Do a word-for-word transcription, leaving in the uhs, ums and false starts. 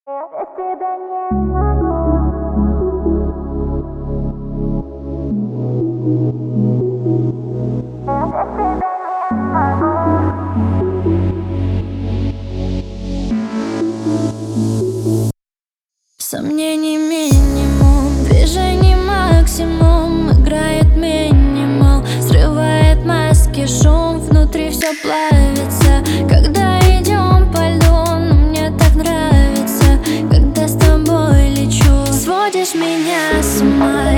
Без тебя не могу. Без тебя не могу. Сомнений минимум, движений максимум. Играет минимал, срывает маски шум. Внутри все плавится, когда идем по льду. Но мне так нравится, когда с тобой лечу. Сводишь меня с ума.